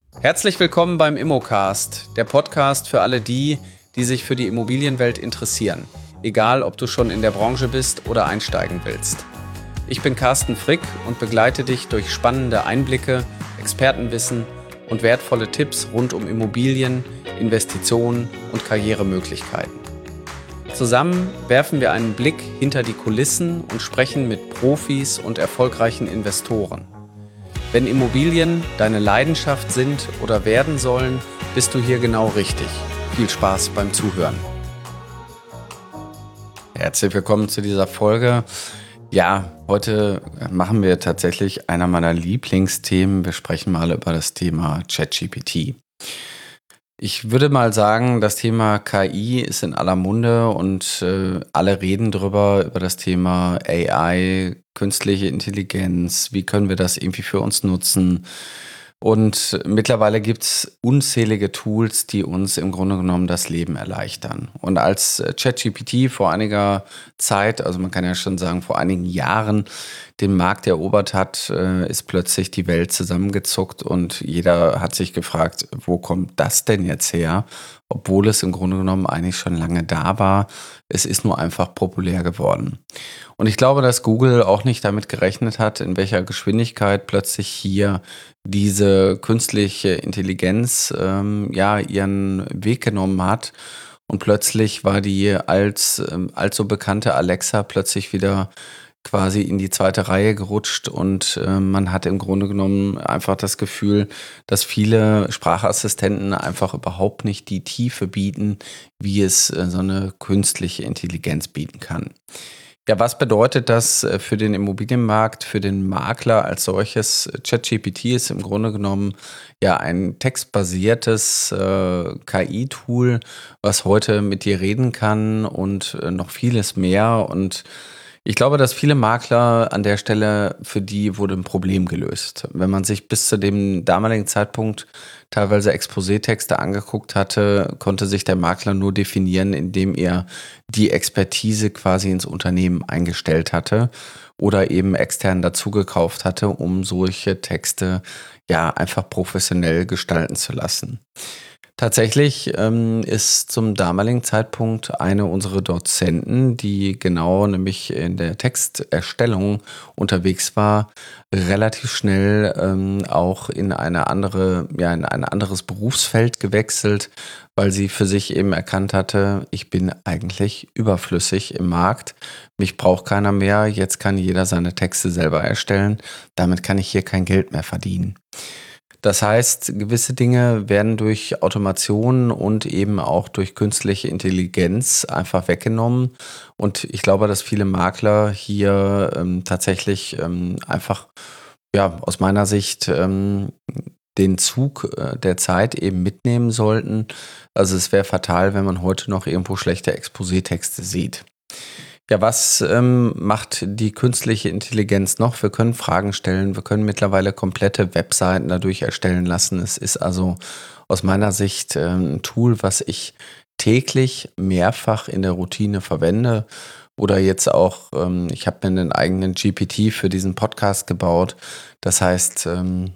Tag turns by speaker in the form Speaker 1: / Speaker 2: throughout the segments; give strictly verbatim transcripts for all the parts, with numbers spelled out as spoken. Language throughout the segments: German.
Speaker 1: Herzlich willkommen beim Immocast, der Podcast für alle die, die sich für die Immobilienwelt interessieren. Egal, ob du schon in der Branche bist oder einsteigen willst. Ich bin Carsten Frick und begleite dich durch spannende Einblicke, Expertenwissen und wertvolle Tipps rund um Immobilien, Investitionen und Karrieremöglichkeiten. Zusammen werfen wir einen Blick hinter die Kulissen und sprechen mit Profis und erfolgreichen Investoren. Wenn Immobilien deine Leidenschaft sind oder werden sollen, bist du hier genau richtig. Viel Spaß beim Zuhören. Herzlich willkommen zu dieser Folge. Ja, heute machen wir tatsächlich einer meiner Lieblingsthemen. Wir sprechen mal über das Thema ChatGPT. Ich würde mal sagen, das Thema K I ist in aller Munde und äh, alle reden drüber, über das Thema A I, künstliche Intelligenz, wie können wir das irgendwie für uns nutzen. Und mittlerweile gibt es unzählige Tools, die uns im Grunde genommen das Leben erleichtern. Und als ChatGPT vor einiger Zeit, also man kann ja schon sagen vor einigen Jahren, den Markt erobert hat, ist plötzlich die Welt zusammengezuckt und jeder hat sich gefragt, wo kommt das denn jetzt her? Obwohl es im Grunde genommen eigentlich schon lange da war. Es ist nur einfach populär geworden. Und ich glaube, dass Google auch nicht damit gerechnet hat, in welcher Geschwindigkeit plötzlich hier diese künstliche Intelligenz ähm, ja ihren Weg genommen hat. Und plötzlich war die als ähm, allzu bekannte Alexa plötzlich wieder quasi in die zweite Reihe gerutscht und äh, man hat im Grunde genommen einfach das Gefühl, dass viele Sprachassistenten einfach überhaupt nicht die Tiefe bieten, wie es äh, so eine künstliche Intelligenz bieten kann. Ja, was bedeutet das äh, für den Immobilienmarkt, für den Makler als solches? ChatGPT ist im Grunde genommen ja ein textbasiertes äh, K I-Tool, was heute mit dir reden kann und äh, noch vieles mehr. Und ich glaube, dass viele Makler an der Stelle, für die wurde ein Problem gelöst. Wenn man sich bis zu dem damaligen Zeitpunkt teilweise Exposé-Texte angeguckt hatte, konnte sich der Makler nur definieren, indem er die Expertise quasi ins Unternehmen eingestellt hatte oder eben extern dazugekauft hatte, um solche Texte ja einfach professionell gestalten zu lassen. Tatsächlich ähm, ist zum damaligen Zeitpunkt eine unserer Dozenten, die genau nämlich in der Texterstellung unterwegs war, relativ schnell ähm, auch in eine andere, ja, in ein anderes Berufsfeld gewechselt, weil sie für sich eben erkannt hatte, ich bin eigentlich überflüssig im Markt, mich braucht keiner mehr, jetzt kann jeder seine Texte selber erstellen, damit kann ich hier kein Geld mehr verdienen. Das heißt, gewisse Dinge werden durch Automation und eben auch durch künstliche Intelligenz einfach weggenommen. Und ich glaube, dass viele Makler hier ähm, tatsächlich ähm, einfach, ja, aus meiner Sicht ähm, den Zug äh, der Zeit eben mitnehmen sollten. Also es wäre fatal, wenn man heute noch irgendwo schlechte Exposé-Texte sieht. Ja, was ähm, macht die künstliche Intelligenz noch? Wir können Fragen stellen, wir können mittlerweile komplette Webseiten dadurch erstellen lassen. Es ist also aus meiner Sicht ähm, ein Tool, was ich täglich mehrfach in der Routine verwende. Oder jetzt auch, ähm, ich habe mir einen eigenen G P T für diesen Podcast gebaut. Das heißt, ähm,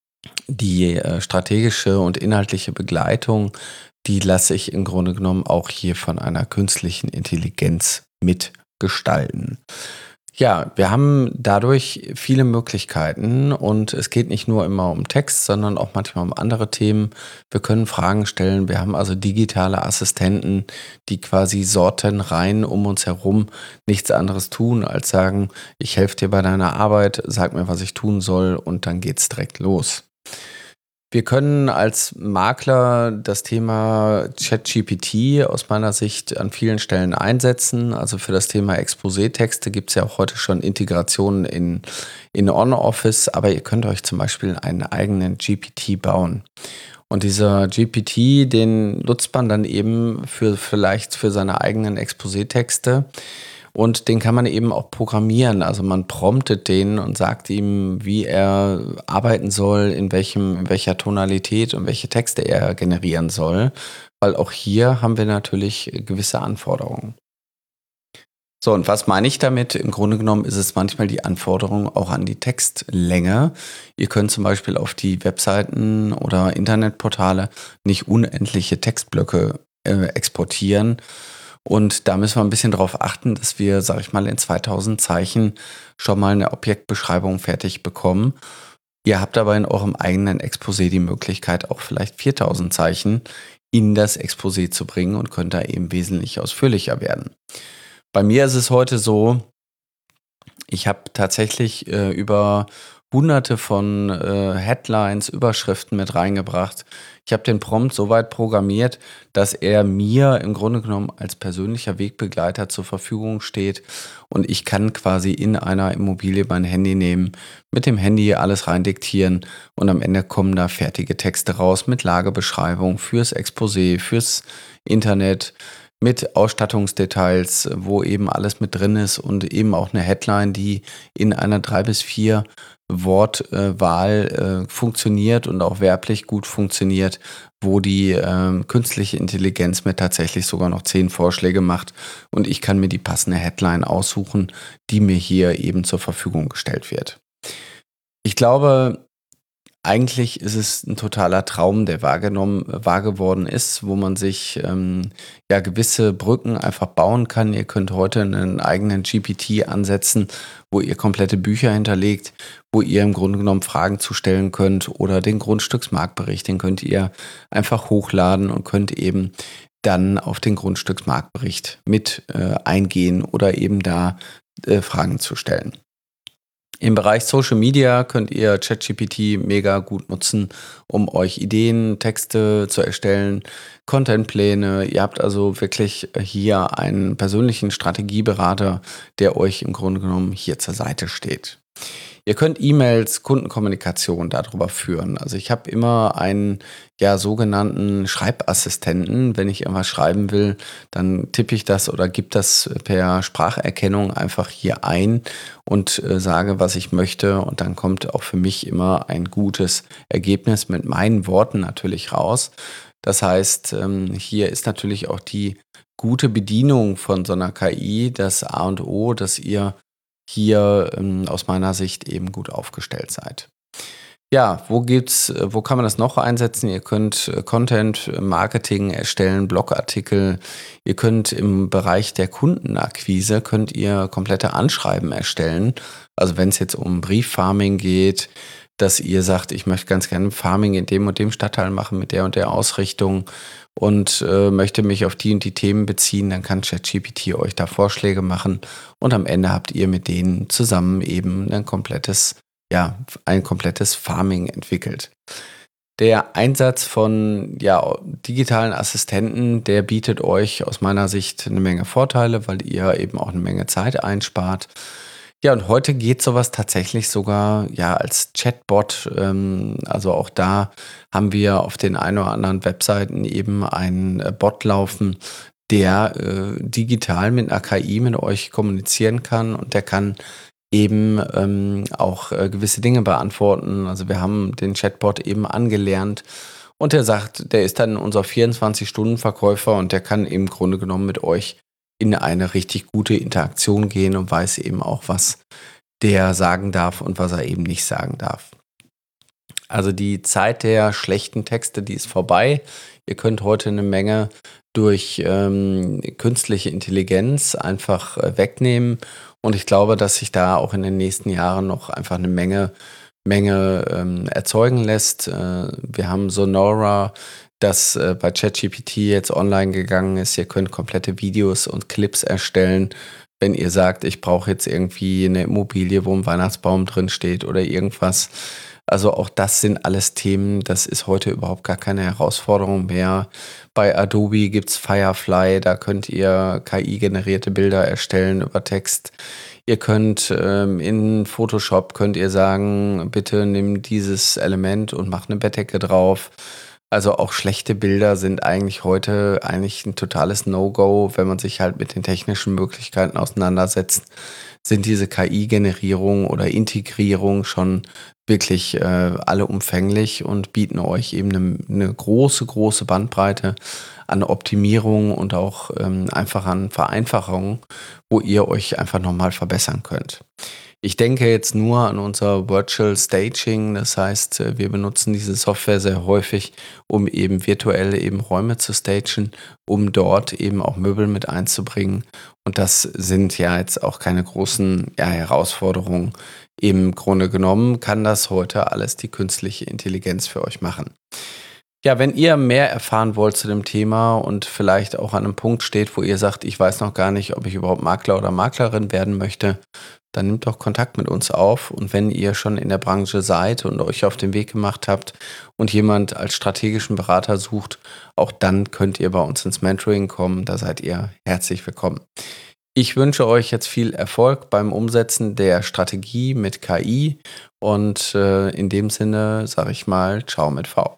Speaker 1: die äh, strategische und inhaltliche Begleitung, die lasse ich im Grunde genommen auch hier von einer künstlichen Intelligenz mit gestalten. Ja, wir haben dadurch viele Möglichkeiten und es geht nicht nur immer um Text, sondern auch manchmal um andere Themen. Wir können Fragen stellen. Wir haben also digitale Assistenten, die quasi sortenrein um uns herum nichts anderes tun, als sagen, ich helfe dir bei deiner Arbeit, sag mir, was ich tun soll und dann geht's direkt los. Wir können als Makler das Thema ChatGPT aus meiner Sicht an vielen Stellen einsetzen. Also für das Thema Exposé-Texte gibt es ja auch heute schon Integrationen in, in OnOffice, aber ihr könnt euch zum Beispiel einen eigenen G P T bauen. Und dieser G P T, den nutzt man dann eben für vielleicht für seine eigenen Exposé-Texte. Und den kann man eben auch programmieren. Also man promptet den und sagt ihm, wie er arbeiten soll, in welchem, in welcher Tonalität und welche Texte er generieren soll. Weil auch hier haben wir natürlich gewisse Anforderungen. So, und was meine ich damit? Im Grunde genommen ist es manchmal die Anforderung auch an die Textlänge. Ihr könnt zum Beispiel auf die Webseiten oder Internetportale nicht unendliche Textblöcke äh, exportieren. Und da müssen wir ein bisschen darauf achten, dass wir, sag ich mal, in zweitausend Zeichen schon mal eine Objektbeschreibung fertig bekommen. Ihr habt aber in eurem eigenen Exposé die Möglichkeit, auch vielleicht viertausend Zeichen in das Exposé zu bringen und könnt da eben wesentlich ausführlicher werden. Bei mir ist es heute so, ich habe tatsächlich äh, über hunderte von äh, Headlines, Überschriften mit reingebracht. Ich habe den Prompt so weit programmiert, dass er mir im Grunde genommen als persönlicher Wegbegleiter zur Verfügung steht und ich kann quasi in einer Immobilie mein Handy nehmen, mit dem Handy alles reindiktieren und am Ende kommen da fertige Texte raus mit Lagebeschreibung fürs Exposé, fürs Internet, mit Ausstattungsdetails, wo eben alles mit drin ist und eben auch eine Headline, die in einer drei bis vier Wortwahl äh, funktioniert und auch werblich gut funktioniert, wo die äh, künstliche Intelligenz mir tatsächlich sogar noch zehn Vorschläge macht und ich kann mir die passende Headline aussuchen, die mir hier eben zur Verfügung gestellt wird. Ich glaube, eigentlich ist es ein totaler Traum, der wahrgenommen, wahr geworden ist, wo man sich ähm, ja gewisse Brücken einfach bauen kann. Ihr könnt heute einen eigenen G P T ansetzen, wo ihr komplette Bücher hinterlegt, wo ihr im Grunde genommen Fragen zu stellen könnt oder den Grundstücksmarktbericht, den könnt ihr einfach hochladen und könnt eben dann auf den Grundstücksmarktbericht mit äh, eingehen oder eben da äh, Fragen zu stellen. Im Bereich Social Media könnt ihr ChatGPT mega gut nutzen, um euch Ideen, Texte zu erstellen, Contentpläne. Ihr habt also wirklich hier einen persönlichen Strategieberater, der euch im Grunde genommen hier zur Seite steht. Ihr könnt E-Mails, Kundenkommunikation darüber führen. Also ich habe immer einen ja, sogenannten Schreibassistenten. Wenn ich irgendwas schreiben will, dann tippe ich das oder gebe das per Spracherkennung einfach hier ein und äh, sage, was ich möchte. Und dann kommt auch für mich immer ein gutes Ergebnis mit meinen Worten natürlich raus. Das heißt, ähm, hier ist natürlich auch die gute Bedienung von so einer K I das A und O, dass ihr hier ähm, aus meiner Sicht eben gut aufgestellt seid. Ja, wo gibt's, äh, wo kann man das noch einsetzen? Ihr könnt äh, Content äh, Marketing erstellen, Blogartikel. Ihr könnt im Bereich der Kundenakquise könnt ihr komplette Anschreiben erstellen. Also wenn es jetzt um Brieffarming geht, dass ihr sagt, ich möchte ganz gerne Farming in dem und dem Stadtteil machen mit der und der Ausrichtung und äh, möchte mich auf die und die Themen beziehen, dann kann ChatGPT euch da Vorschläge machen und am Ende habt ihr mit denen zusammen eben ein komplettes, ja, ein komplettes Farming entwickelt. Der Einsatz von ja, digitalen Assistenten, der bietet euch aus meiner Sicht eine Menge Vorteile, weil ihr eben auch eine Menge Zeit einspart. Ja, und heute geht sowas tatsächlich sogar ja als Chatbot. Ähm, also auch da haben wir auf den ein oder anderen Webseiten eben einen äh, Bot laufen, der äh, digital mit einer K I mit euch kommunizieren kann und der kann eben ähm, auch äh, gewisse Dinge beantworten. Also wir haben den Chatbot eben angelernt und der sagt, der ist dann unser vierundzwanzig-Stunden-Verkäufer und der kann im Grunde genommen mit euch in eine richtig gute Interaktion gehen und weiß eben auch, was der sagen darf und was er eben nicht sagen darf. Also die Zeit der schlechten Texte, die ist vorbei. Ihr könnt heute eine Menge durch ähm, künstliche Intelligenz einfach äh, wegnehmen und ich glaube, dass sich da auch in den nächsten Jahren noch einfach eine Menge, Menge ähm, erzeugen lässt. Äh, wir haben Sonora, das äh, bei ChatGPT jetzt online gegangen ist. Ihr könnt komplette Videos und Clips erstellen, wenn ihr sagt, ich brauche jetzt irgendwie eine Immobilie, wo ein Weihnachtsbaum drin steht oder irgendwas. Also auch das sind alles Themen, das ist heute überhaupt gar keine Herausforderung mehr. Bei Adobe gibt's Firefly, da könnt ihr K I-generierte Bilder erstellen über Text. Ihr könnt ähm, in Photoshop, könnt ihr sagen, bitte nimm dieses Element und mach eine Bettdecke drauf. Also auch schlechte Bilder sind eigentlich heute eigentlich ein totales No-Go, wenn man sich halt mit den technischen Möglichkeiten auseinandersetzt. sind diese K I-Generierung oder Integrierung schon wirklich äh, allumfänglich und bieten euch eben eine, eine große, große Bandbreite an Optimierung und auch ähm, einfach an Vereinfachungen, wo ihr euch einfach nochmal verbessern könnt. Ich denke jetzt nur an unser Virtual Staging, das heißt, äh, wir benutzen diese Software sehr häufig, um eben virtuell eben Räume zu stagen, um dort eben auch Möbel mit einzubringen. Und das sind ja jetzt auch keine großen ja, Herausforderungen. Im Grunde genommen kann das heute alles die künstliche Intelligenz für euch machen. Ja, wenn ihr mehr erfahren wollt zu dem Thema und vielleicht auch an einem Punkt steht, wo ihr sagt, ich weiß noch gar nicht, ob ich überhaupt Makler oder Maklerin werden möchte, dann nehmt doch Kontakt mit uns auf. Und wenn ihr schon in der Branche seid und euch auf den Weg gemacht habt und jemand als strategischen Berater sucht, auch dann könnt ihr bei uns ins Mentoring kommen. Da seid ihr herzlich willkommen. Ich wünsche euch jetzt viel Erfolg beim Umsetzen der Strategie mit K I und äh, in dem Sinne sage ich mal, ciao mit V.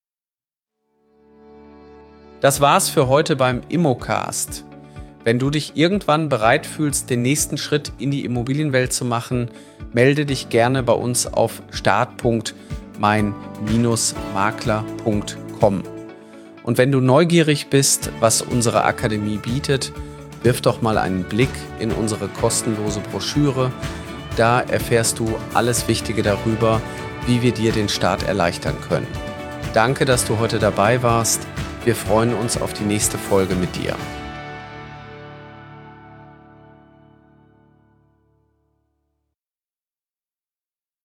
Speaker 1: Das war's für heute beim Immocast. Wenn du dich irgendwann bereit fühlst, den nächsten Schritt in die Immobilienwelt zu machen, melde dich gerne bei uns auf start punkt mein Bindestrich makler punkt com. Und wenn du neugierig bist, was unsere Akademie bietet, wirf doch mal einen Blick in unsere kostenlose Broschüre. Da erfährst du alles Wichtige darüber, wie wir dir den Start erleichtern können. Danke, dass du heute dabei warst. Wir freuen uns auf die nächste Folge mit dir.